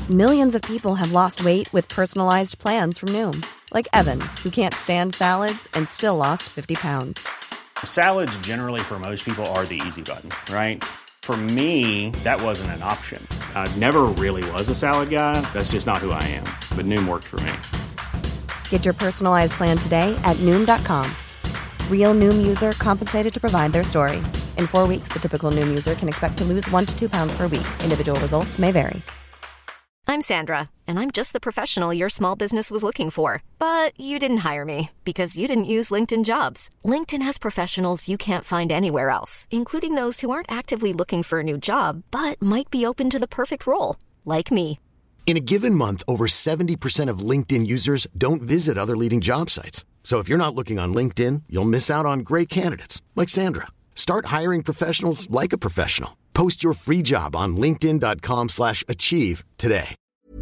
Millions of people have lost weight with personalized plans from Noom. Like Evan, who can't stand salads and still lost 50 pounds. Salads generally for most people are the easy button, right? For me, that wasn't an option. I never really was a salad guy. That's just not who I am. But Noom worked for me. Get your personalized plan today at Noom.com. Real Noom user compensated to provide their story. In 4 weeks, the typical Noom user can expect to lose 1 to 2 pounds per week. Individual results may vary. I'm Sandra, and I'm just the professional your small business was looking for. But you didn't hire me because you didn't use LinkedIn Jobs. LinkedIn has professionals you can't find anywhere else, including those who aren't actively looking for a new job, but might be open to the perfect role, like me. In a given month, over 70% of LinkedIn users don't visit other leading job sites. So if you're not looking on LinkedIn, you'll miss out on great candidates like Sandra. Start hiring professionals like a professional. Post your free job on linkedin.com/achieve today.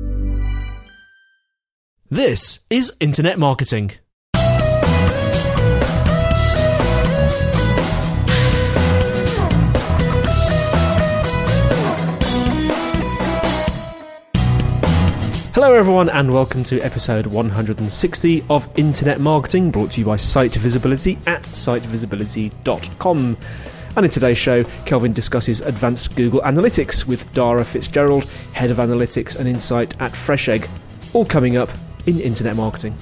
This is Internet Marketing. Hello everyone and welcome to episode 160 of Internet Marketing, brought to you by Site Visibility at sitevisibility.com. And in today's show, Kelvin discusses advanced Google Analytics with Dara Fitzgerald, Head of Analytics and Insight at FreshEgg. All coming up in Internet Marketing.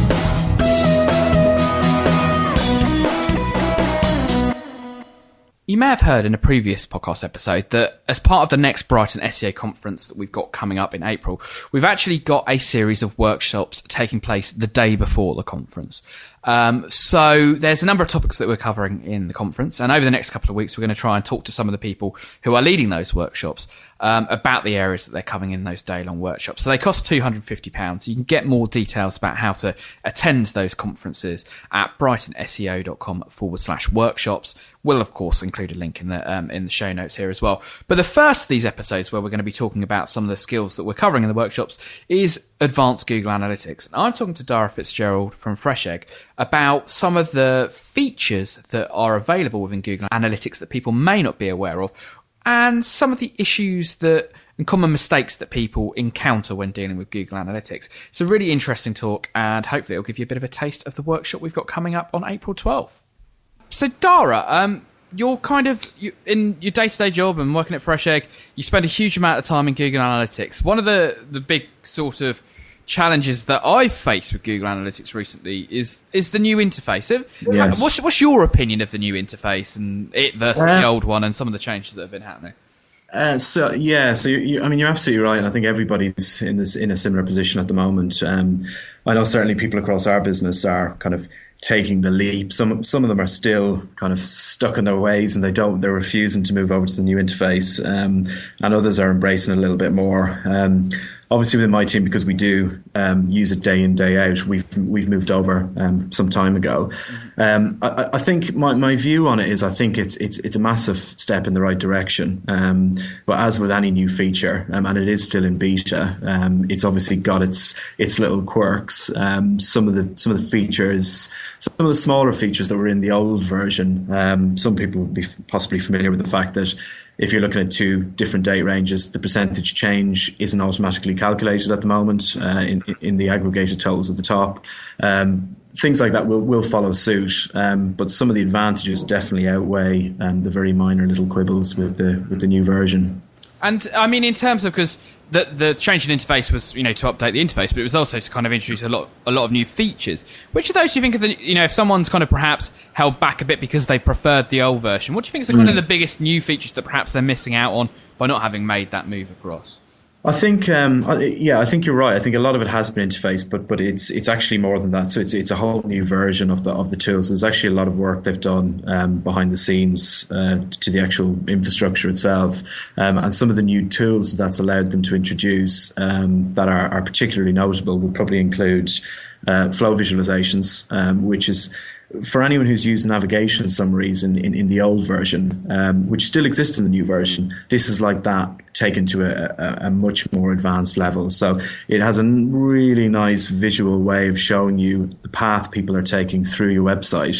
You may have heard in a previous podcast episode that as part of the next Brighton SEO conference that we've got coming up in April, we've actually got a series of workshops taking place the day before the conference. So there's a number of topics that we're covering in the conference, and over the next couple of weeks, we're going to try and talk to some of the people who are leading those workshops about the areas that they're covering in those day-long workshops. So they cost £250. You can get more details about how to attend those conferences at brightonseo.com/workshops. We'll, of course, include a link in the show notes here as well. But the first of these episodes where we're going to be talking about some of the skills that we're covering in the workshops is advanced Google Analytics. And I'm talking to Dara Fitzgerald from FreshEgg about some of the features that are available within Google Analytics that people may not be aware of, and some of the issues and common mistakes that people encounter when dealing with Google Analytics. It's a really interesting talk, and hopefully it'll give you a bit of a taste of the workshop we've got coming up on April 12th. So Dara, you're in your day-to-day job and working at FreshEgg, you spend a huge amount of time in Google Analytics. One of the big sort of challenges that I've faced with Google Analytics recently is the new interface. Yes. What's your opinion of the new interface and it versus the old one and some of the changes that have been happening? So you're absolutely right, and I think everybody's in a similar position at the moment. I know certainly people across our business are kind of taking the leap. Some of them are still kind of stuck in their ways, and they're refusing to move over to the new interface, and others are embracing it a little bit more. Obviously, within my team, because we do use it day in, day out, we've moved over some time ago. I think my view on it is I think it's a massive step in the right direction. But as with any new feature, and it is still in beta, it's obviously got its little quirks. Some of the features, some of the smaller features that were in the old version, some people would be possibly familiar with the fact that if you're looking at two different date ranges, the percentage change isn't automatically calculated at the moment in the aggregated totals at the top. Things like that will follow suit, but some of the advantages definitely outweigh the very minor little quibbles with the new version. And I mean, in terms of, because the change in interface was, to update the interface, but it was also to kind of introduce a lot of new features. Which of those do you think are if someone's kind of perhaps held back a bit because they preferred the old version, what do you think is kind of the biggest new features that perhaps they're missing out on by not having made that move across? I think, I think you're right. I think a lot of it has been interface, but it's actually more than that. So it's a whole new version of the tools. There's actually a lot of work they've done behind the scenes to the actual infrastructure itself, and some of the new tools that's allowed them to introduce that are particularly notable would probably include flow visualizations, which is, for anyone who's used navigation summaries in the old version, which still exists in the new version, this is like that taken to a much more advanced level. So it has a really nice visual way of showing you the path people are taking through your website,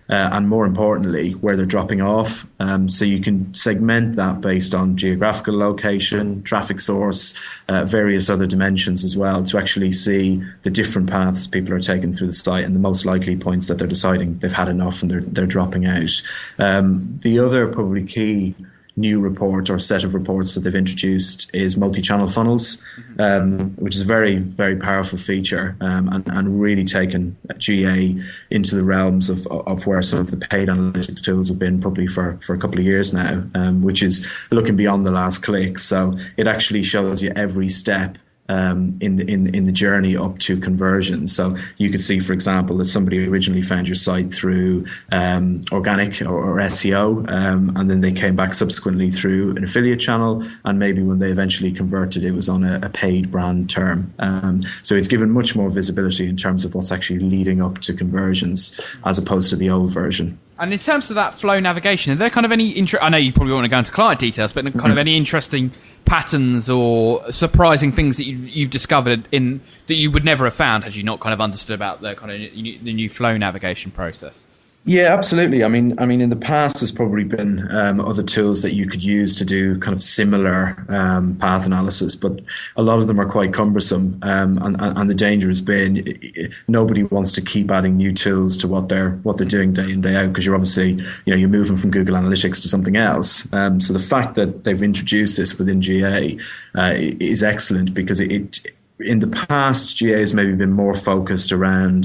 and more importantly, where they're dropping off. So you can segment that based on geographical location, traffic source, various other dimensions as well, to actually see the different paths people are taking through the site and the most likely points that they're deciding they've had enough and they're dropping out. The other probably key new report or set of reports that they've introduced is multi-channel funnels, which is a very, very powerful feature, and really taken GA into the realms of where some of the paid analytics tools have been probably for a couple of years now, which is looking beyond the last click. So it actually shows you every step in the journey up to conversion. So you could see, for example, that somebody originally found your site through organic or SEO, and then they came back subsequently through an affiliate channel, and maybe when they eventually converted, it was on a paid brand term. So it's given much more visibility in terms of what's actually leading up to conversions, as opposed to the old version. And in terms of that flow navigation, are there kind of any I know you probably want to go into client details, but kind of any interesting patterns or surprising things that you've discovered in that you would never have found had you not kind of understood about the kind of the new flow navigation process? Yeah, absolutely. I mean, in the past, there's probably been other tools that you could use to do kind of similar path analysis, but a lot of them are quite cumbersome. And the danger has been nobody wants to keep adding new tools to what they're doing day in, day out, because you're obviously you're moving from Google Analytics to something else. So the fact that they've introduced this within GA is excellent, because it in the past GA has maybe been more focused around.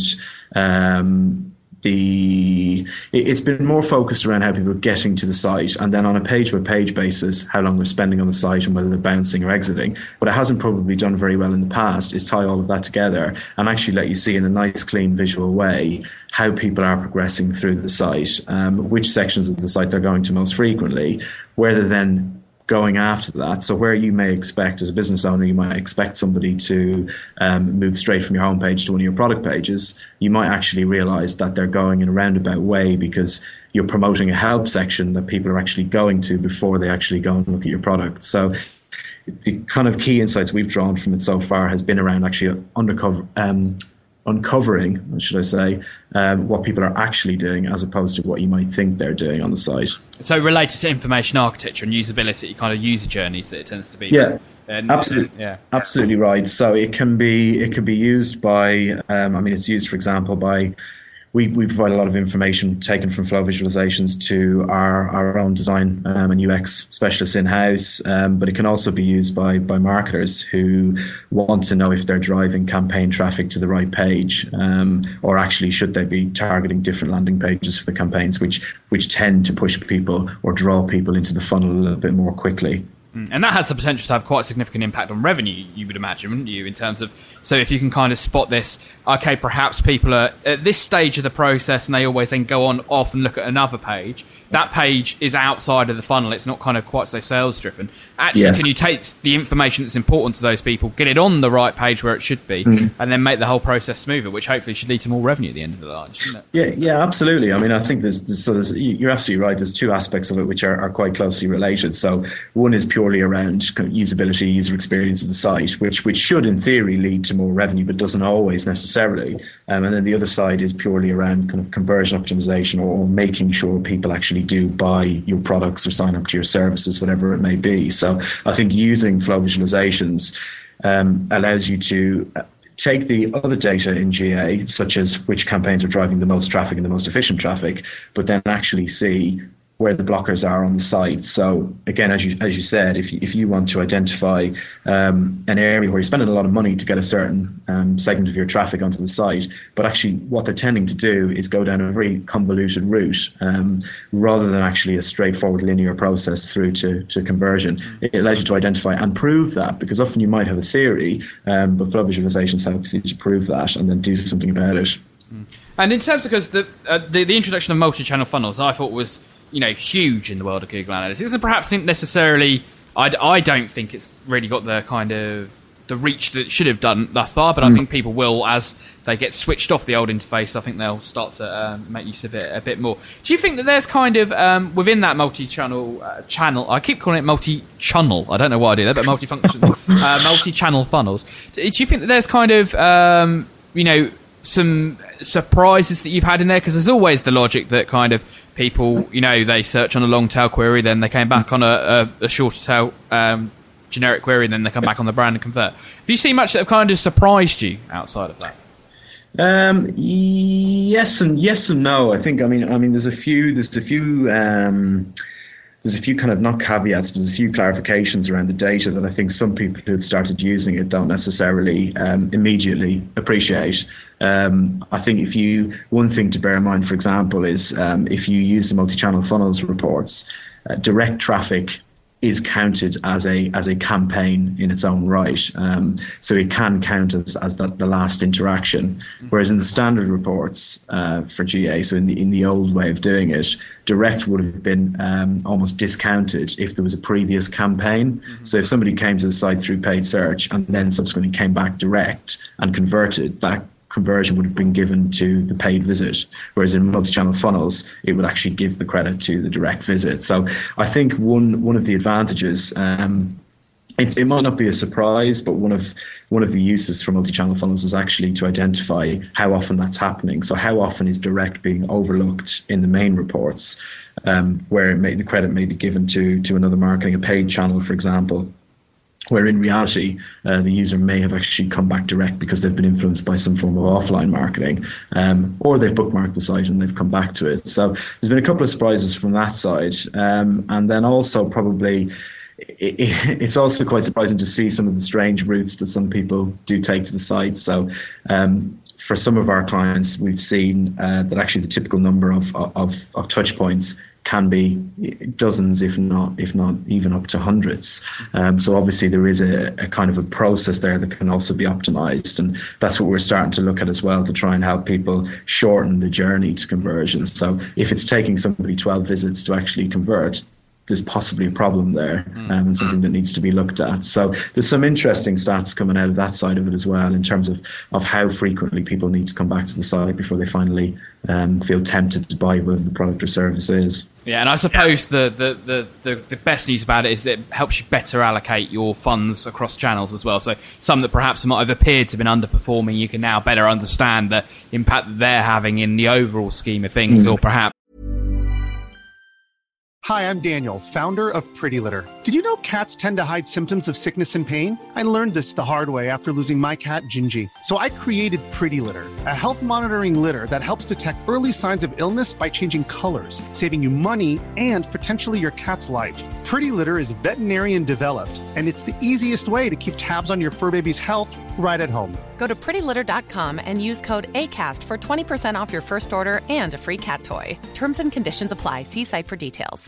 It's been more focused around how people are getting to the site, and then on a page-by-page basis, how long they're spending on the site and whether they're bouncing or exiting. What it hasn't probably done very well in the past is tie all of that together and actually let you see in a nice, clean, visual way how people are progressing through the site, which sections of the site they're going to most frequently, where they're then going after that. So where you may expect, as a business owner, you might expect somebody to move straight from your homepage to one of your product pages, you might actually realize that they're going in a roundabout way because you're promoting a help section that people are actually going to before they actually go and look at your product. So the kind of key insights we've drawn from it so far has been around actually uncovering, should I say, what people are actually doing as opposed to what you might think they're doing on the site. So related to information architecture and usability, kind of user journeys that it tends to be. Yeah, absolutely right. So it can be used by, it's used, for example, by. We provide a lot of information taken from flow visualizations to our own design and UX specialists in-house, but it can also be used by marketers who want to know if they're driving campaign traffic to the right page, or actually should they be targeting different landing pages for the campaigns, which tend to push people or draw people into the funnel a little bit more quickly. And that has the potential to have quite a significant impact on revenue, you would imagine, wouldn't you, in terms of, so if you can kind of spot this, okay, perhaps people are at this stage of the process and they always then go on off and look at another page. That page is outside of the funnel. It's not kind of quite so sales driven. Actually, yes. Can you take the information that's important to those people, get it on the right page where it should be, and then make the whole process smoother, which hopefully should lead to more revenue at the end of the line, shouldn't it? Yeah, absolutely. I mean, I think you're absolutely right. There's two aspects of it which are quite closely related. So one is purely around kind of usability, user experience of the site, which should in theory lead to more revenue, but doesn't always necessarily. And then the other side is purely around kind of conversion optimization, or making sure people actually do buy your products or sign up to your services, whatever it may be. So I think using flow visualizations allows you to take the other data in GA, such as which campaigns are driving the most traffic and the most efficient traffic, but then actually see where the blockers are on the site. So again, as you said, if you want to identify an area where you're spending a lot of money to get a certain segment of your traffic onto the site, but actually what they're tending to do is go down a very convoluted route rather than actually a straightforward linear process through to conversion. It allows you to identify and prove that, because often you might have a theory, but flow visualizations helps you to prove that and then do something about it. And in terms of, because the introduction of multi-channel funnels, I thought was huge in the world of Google Analytics, and perhaps didn't necessarily. I don't think it's really got the kind of the reach that it should have done thus far. But I think people will, as they get switched off the old interface, I think they'll start to make use of it a bit more. Do you think that there's kind of within that multi-channel channel? I keep calling it multi-channel. I don't know why I do that, but multi-function, multi-channel funnels. Do you think that there's kind of some surprises that you've had in there? Because there's always the logic that kind of people, they search on a long tail query, then they came back on a shorter tail generic query, and then they come back on the brand and convert. Have you seen much that have kind of surprised you outside of that? Yes and no. I think. I mean, there's a few kind of, not caveats, but there's a few clarifications around the data that I think some people who have started using it don't necessarily immediately appreciate. I think one thing to bear in mind, for example, is if you use the multi-channel funnels reports, direct traffic is counted as a campaign in its own right. So it can count as the last interaction. Whereas in the standard reports for GA, so in the old way of doing it, direct would have been almost discounted if there was a previous campaign. So if somebody came to the site through paid search and then subsequently came back direct and converted, that conversion would have been given to the paid visit, whereas in multi-channel funnels it would actually give the credit to the direct visit. So I think one of the advantages, it might not be a surprise, but one of the uses for multi-channel funnels is actually to identify how often that's happening. So how often is direct being overlooked in the main reports, where the credit may be given to another marketing, a paid channel, for example, where in reality the user may have actually come back direct because they've been influenced by some form of offline marketing, or they've bookmarked the site and they've come back to it. So there's been a couple of surprises from that side, and then also probably it's also quite surprising to see some of the strange routes that some people do take to the site. So for some of our clients, we've seen that actually the typical number of touch points can be dozens, if not even up to hundreds. So obviously there is a kind of a process there that can also be optimized, and that's what we're starting to look at as well, to try and help people shorten the journey to conversion. So if it's taking somebody 12 visits to actually convert, there's possibly a problem there, and something that needs to be looked at. So there's some interesting stats coming out of that side of it as well, in terms of how frequently people need to come back to the site before they finally feel tempted to buy whatever the product or service is. Yeah, and I suppose the best news about it is it helps you better allocate your funds across channels as well. So some that perhaps might have appeared to have been underperforming, you can now better understand the impact that they're having in the overall scheme of things, or perhaps... Hi, I'm Daniel, founder of Pretty Litter. Did you know cats tend to hide symptoms of sickness and pain? I learned this the hard way after losing my cat, Gingy. So I created Pretty Litter, a health monitoring litter that helps detect early signs of illness by changing colors, saving you money and potentially your cat's life. Pretty Litter is veterinarian developed, and it's the easiest way to keep tabs on your fur baby's health right at home. Go to prettylitter.com and use code ACAST for 20% off your first order and a free cat toy. Terms and conditions apply. See site for details.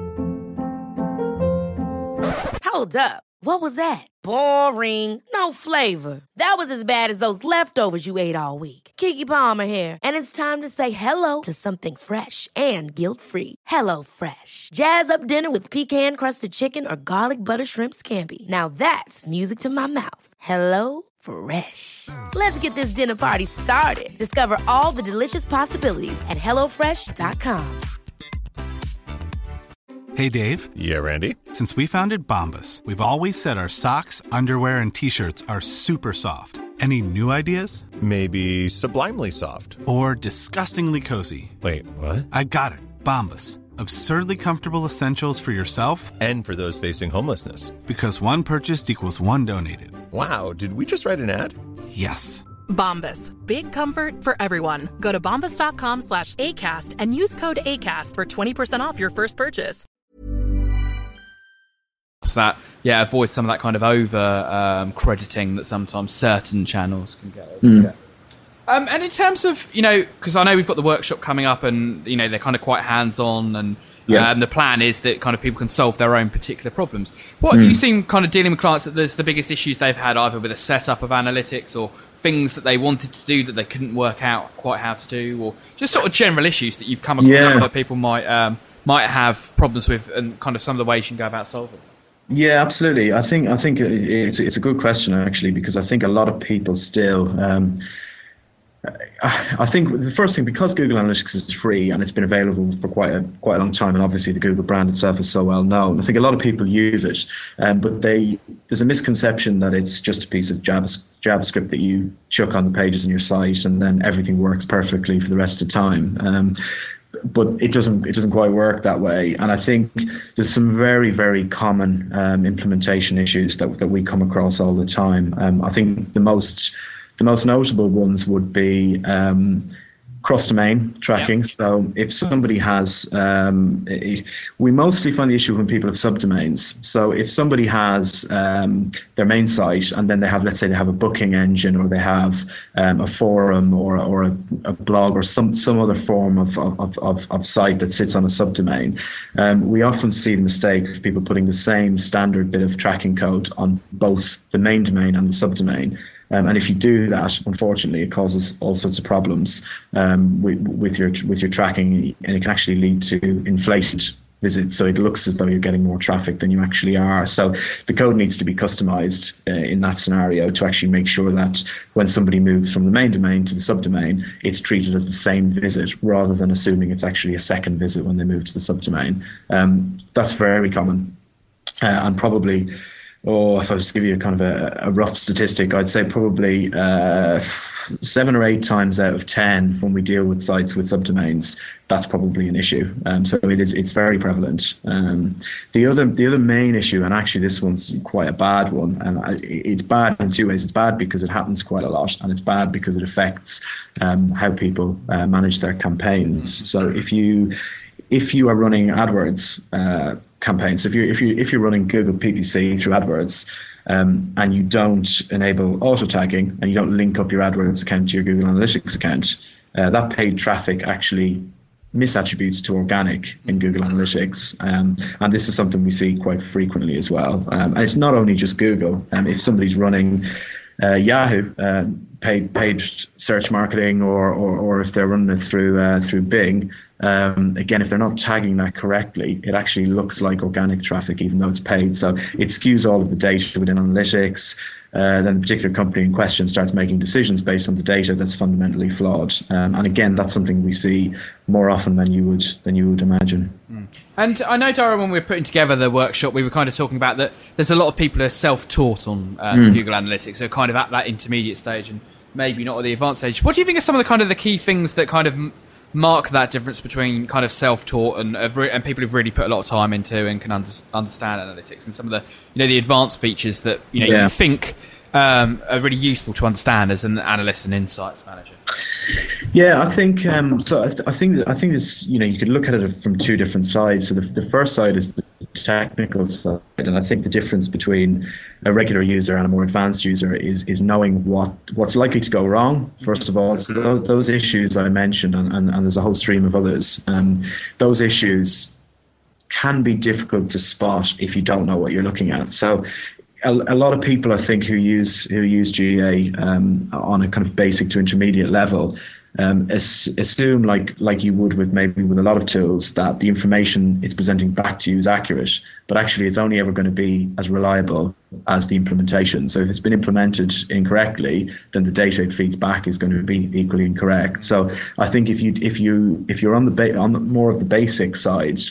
Hold up. What was that? Boring. No flavor. That was as bad as those leftovers you ate all week. Keke Palmer here, and it's time to say hello to something fresh and guilt-free. Hello Fresh. Jazz up dinner with pecan-crusted chicken or garlic butter shrimp scampi. Now that's music to my mouth. Hello Fresh. Let's get this dinner party started. Discover all the delicious possibilities at HelloFresh.com. Hey, Dave. Yeah, Randy. Since we founded Bombas, we've always said our socks, underwear, and T-shirts are super soft. Any new ideas? Maybe sublimely soft. Or disgustingly cozy. Wait, what? I got it. Bombas. Absurdly comfortable essentials for yourself and for those facing homelessness. Because one purchased equals one donated. Wow, did we just write an ad? Yes. Bombas. Big comfort for everyone. Go to bombas.com/ACAST and use code ACAST for 20% off your first purchase. That avoid some of that kind of over crediting that sometimes certain channels can get. And in terms of, because I know we've got the workshop coming up, and they're kind of quite hands-on, and the plan is that kind of people can solve their own particular problems. What have you seen kind of dealing with clients that there's the biggest issues they've had, either with a setup of analytics or things that they wanted to do that they couldn't work out quite how to do, or just sort of general issues that you've come across that people might have problems with, and kind of some of the ways you can go about solving? Yeah, absolutely. I think it's a good question, actually, because I think a lot of people still I think the first thing, because Google Analytics is free and it's been available for quite a long time, and obviously the Google brand itself is so well known, I think a lot of people use it, but there's a misconception that it's just a piece of JavaScript that you chuck on the pages in your site and then everything works perfectly for the rest of the time. But it doesn't quite work that way, and I think there's some very, very common implementation issues that we come across all the time. I think the most notable ones would be cross-domain tracking. Yep. So if somebody has, we mostly find the issue when people have subdomains. So if somebody has their main site and then they have, let's say they have a booking engine, or they have a forum or a blog or some other form of site that sits on a subdomain, we often see the mistake of people putting the same standard bit of tracking code on both the main domain and the subdomain. And if you do that, unfortunately, it causes all sorts of problems with your tracking, and it can actually lead to inflated visits. So it looks as though you're getting more traffic than you actually are. So the code needs to be customized in that scenario to actually make sure that when somebody moves from the main domain to the subdomain, it's treated as the same visit rather than assuming it's actually a second visit when they move to the subdomain. That's very common, and probably. If I was to give you kind of a rough statistic, I'd say probably 7 or 8 times out of 10 when we deal with sites with subdomains, that's probably an issue. So it's very prevalent. The other main issue, and actually this one's quite a bad one, and it's bad in 2 ways. It's bad because it happens quite a lot, and it's bad because it affects how people manage their campaigns. So if you are running AdWords campaigns, if you're running Google PPC through AdWords, and you don't enable auto tagging and you don't link up your AdWords account to your Google Analytics account, that paid traffic actually misattributes to organic in Google Analytics, and this is something we see quite frequently as well. And it's not only just Google. If somebody's running Yahoo paid search marketing, or if they're running it through Bing, again, if they're not tagging that correctly, it actually looks like organic traffic even though it's paid. So it skews all of the data within analytics. Then the particular company in question starts making decisions based on the data that's fundamentally flawed. And again, that's something we see more often than you would imagine. And I know, Dara, when we were putting together the workshop, we were kind of talking about that there's a lot of people who are self-taught on Google Analytics, so kind of at that intermediate stage and maybe not at the advanced stage. What do you think are some of the key things that kind of mark that difference between kind of self-taught and people who've really put a lot of time into and can understand analytics, and some of the the advanced features that you think are really useful to understand as an analyst and insights manager? Yeah, I think so. I think this, you could look at it from 2 different sides. So the first side is the technical side, and I think the difference between a regular user and a more advanced user is knowing what's likely to go wrong. First of all, so those issues I mentioned, and there's a whole stream of others. Those issues can be difficult to spot if you don't know what you're looking at. So a lot of people, I think, who use GA on a kind of basic to intermediate level assume, like you would with a lot of tools, that the information it's presenting back to you is accurate, but actually it's only ever going to be as reliable as the implementation. So if it's been implemented incorrectly, then the data it feeds back is going to be equally incorrect. So I think if you're on the more of the basic side,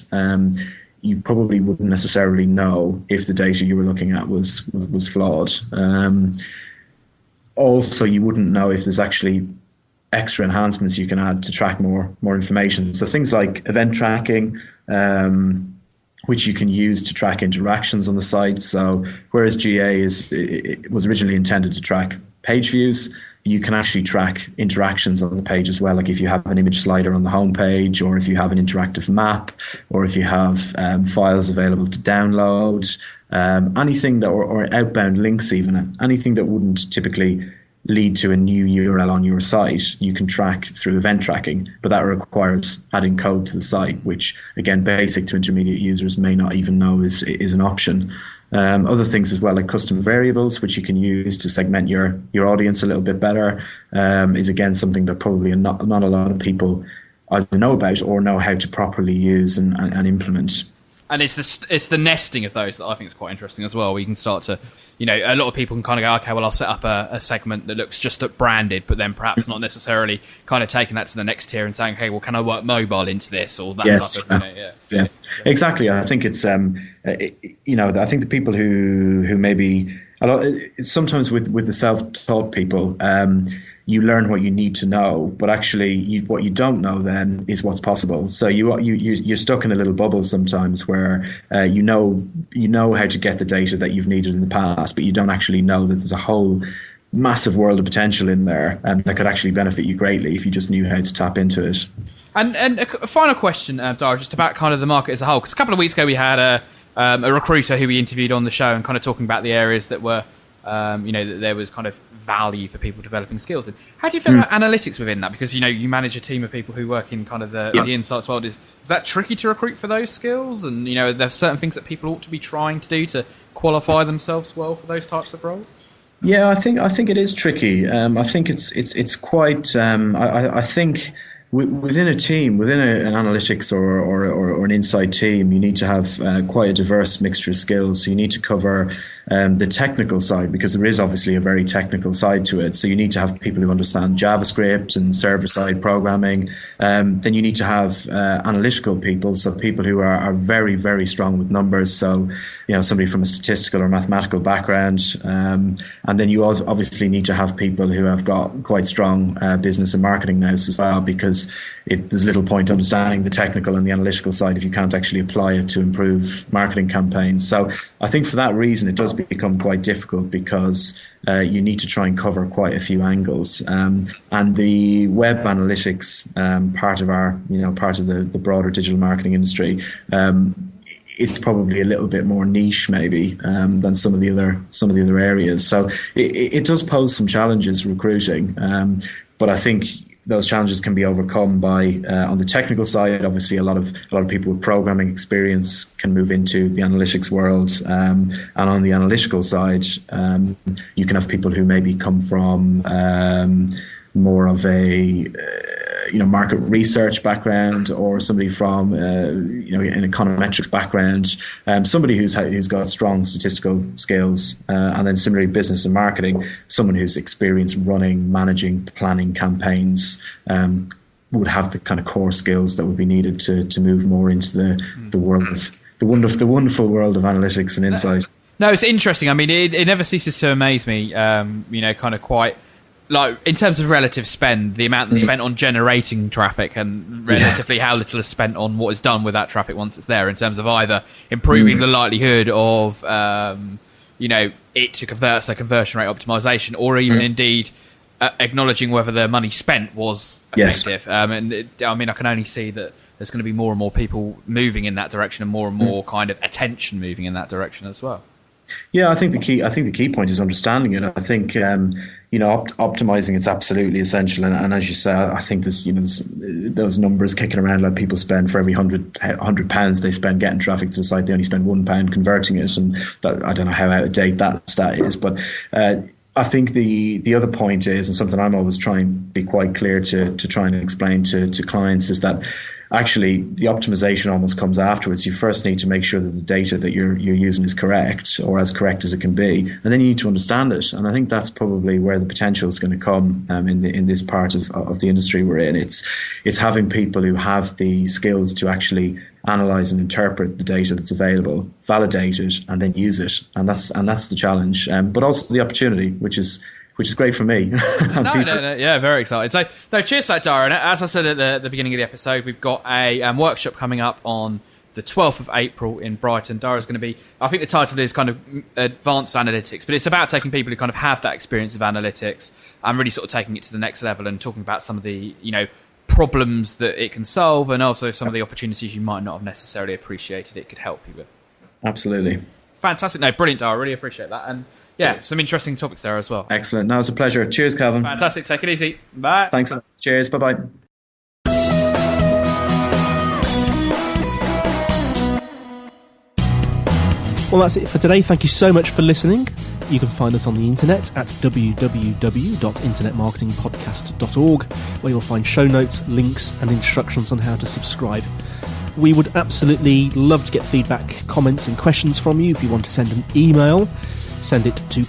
you probably wouldn't necessarily know if the data you were looking at was flawed. Also, you wouldn't know if there's actually extra enhancements you can add to track more information. So things like event tracking, which you can use to track interactions on the site. So whereas GA was originally intended to track page views, you can actually track interactions on the page as well. Like if you have an image slider on the home page, or if you have an interactive map, or if you have files available to download, anything that, or outbound links, even anything that wouldn't typically lead to a new URL on your site, you can track through event tracking, but that requires adding code to the site, which again, basic to intermediate users may not even know is an option. Other things as well, like custom variables, which you can use to segment your audience a little bit better, is again something that probably not a lot of people either know about or know how to properly use and implement. And it's the nesting of those that I think is quite interesting as well. Where you can start to, a lot of people can kind of go, okay, well, I'll set up a segment that looks just branded, but then perhaps not necessarily kind of taking that to the next tier and saying, hey, well, can I work mobile into this or that type of, yeah, exactly. I think it's, I think the people who maybe sometimes with the self-taught people. You learn what you need to know, but actually, what you don't know then is what's possible. So you're stuck in a little bubble sometimes where you know how to get the data that you've needed in the past, but you don't actually know that there's a whole massive world of potential in there that could actually benefit you greatly if you just knew how to tap into it. And a final question, Dara, just about kind of the market as a whole. Because a couple of weeks ago we had a recruiter who we interviewed on the show and kind of talking about the areas that were, that there was kind of value for people developing skills. And how do you feel about analytics within that? Because you manage a team of people who work in kind of the insights world. Is that tricky to recruit for those skills? And there's certain things that people ought to be trying to do to qualify themselves well for those types of roles. Yeah, I think it is tricky. I think it's quite. I think within a team, within an analytics or an insight team, you need to have quite a diverse mixture of skills. So you need to cover the technical side, because there is obviously a very technical side to it. So you need to have people who understand JavaScript and server-side programming. Then you need to have analytical people, so people who are very, very strong with numbers. So, somebody from a statistical or mathematical background. And then you also obviously need to have people who have got quite strong business and marketing nous as well, because there's little point understanding the technical and the analytical side if you can't actually apply it to improve marketing campaigns. So I think for that reason, it does become quite difficult, because you need to try and cover quite a few angles. And the web analytics part of our, part of the broader digital marketing industry, it's probably a little bit more niche maybe than some of the other areas. So it does pose some challenges recruiting, but I think those challenges can be overcome by on the technical side. Obviously, a lot of people with programming experience can move into the analytics world, and on the analytical side, you can have people who maybe come from more of a market research background, or somebody from an econometrics background, somebody who's got strong statistical skills, and then similarly business and marketing, someone who's experienced running, managing, planning campaigns, would have the kind of core skills that would be needed to move more into the world of the wonderful world of analytics and insight. No, it's interesting. I mean, it never ceases to amaze me. Kind of quite. Like, in terms of relative spend, the amount that's spent on generating traffic and relatively how little is spent on what is done with that traffic once it's there, in terms of either improving the likelihood of, it to convert, so conversion rate optimization, or even indeed acknowledging whether the money spent was effective. Yes. I can only see that there's going to be more and more people moving in that direction, and more kind of attention moving in that direction as well. Yeah, I think the key point is understanding it. I think optimizing it's absolutely essential, and as you say, I think there's those numbers kicking around, like people spend for every £100 they spend getting traffic to the site, they only spend £1 converting it, and that, I don't know how out of date that stat is, but I think the other point is, and something I'm always trying to be quite clear to try and explain to clients, is that actually the optimization almost comes afterwards. You first need to make sure that the data that you're using is correct, or as correct as it can be, and then you need to understand it. And I think that's probably where the potential is going to come in this part of the industry we're in. It's having people who have the skills to actually analyze and interpret the data that's available, validate it, and then use it. And that's the challenge, but also the opportunity, which is great for me. No, yeah, very excited. So cheers to that, Dara. And as I said at the beginning of the episode, we've got a workshop coming up on the 12th of April in Brighton. Dara's going to be, I think the title is kind of Advanced Analytics, but it's about taking people who kind of have that experience of analytics and really sort of taking it to the next level, and talking about some of the, problems that it can solve, and also some of the opportunities you might not have necessarily appreciated it could help you with. Absolutely. Fantastic. No, brilliant, Dara. Really appreciate that. And yeah, some interesting topics there as well. Excellent. No, it's a pleasure. Cheers, Calvin. Fantastic. Take it easy. Bye. Thanks. Cheers. Bye-bye. Well, that's it for today. Thank you so much for listening. You can find us on the internet at www.internetmarketingpodcast.org, where you'll find show notes, links, and instructions on how to subscribe. we would absolutely love to get feedback, comments and questions from you. If you want to send an email, send it to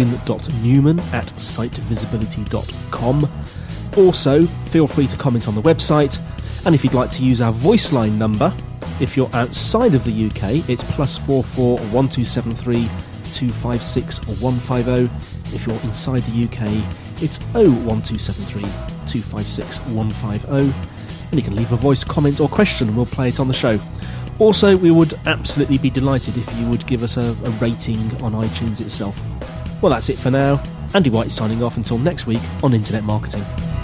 kelvin.newman@sitevisibility.com. Also, feel free to comment on the website, and if you'd like to use our voice line number, if you're outside of the UK, it's +44 1273 256 150. If you're inside the UK, it's 01273 256 150. And you can leave a voice comment or question and we'll play it on the show. Also, we would absolutely be delighted if you would give us a rating on iTunes itself. Well, that's it for now. Andy White signing off until next week on Internet Marketing.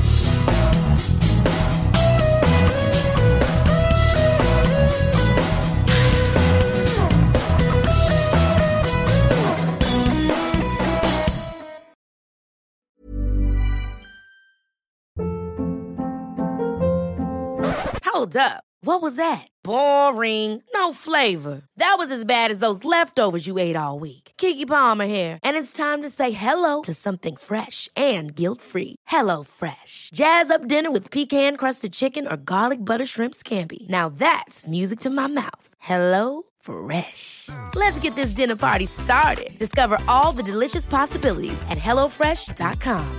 Hold up. What was that? Boring. No flavor. That was as bad as those leftovers you ate all week. Keke Palmer here, and it's time to say hello to something fresh and guilt-free. Hello Fresh. Jazz up dinner with pecan-crusted chicken or garlic butter shrimp scampi. Now that's music to my mouth. Hello Fresh. Let's get this dinner party started. Discover all the delicious possibilities at HelloFresh.com.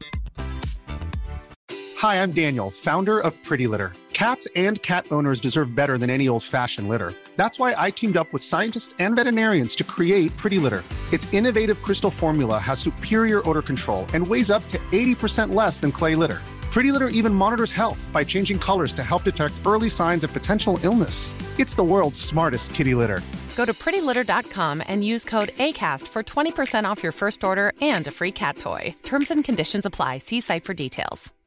Hi, I'm Daniel, founder of Pretty Litter. Cats and cat owners deserve better than any old-fashioned litter. That's why I teamed up with scientists and veterinarians to create Pretty Litter. Its innovative crystal formula has superior odor control and weighs up to 80% less than clay litter. Pretty Litter even monitors health by changing colors to help detect early signs of potential illness. It's the world's smartest kitty litter. Go to prettylitter.com and use code ACAST for 20% off your first order and a free cat toy. Terms and conditions apply. See site for details.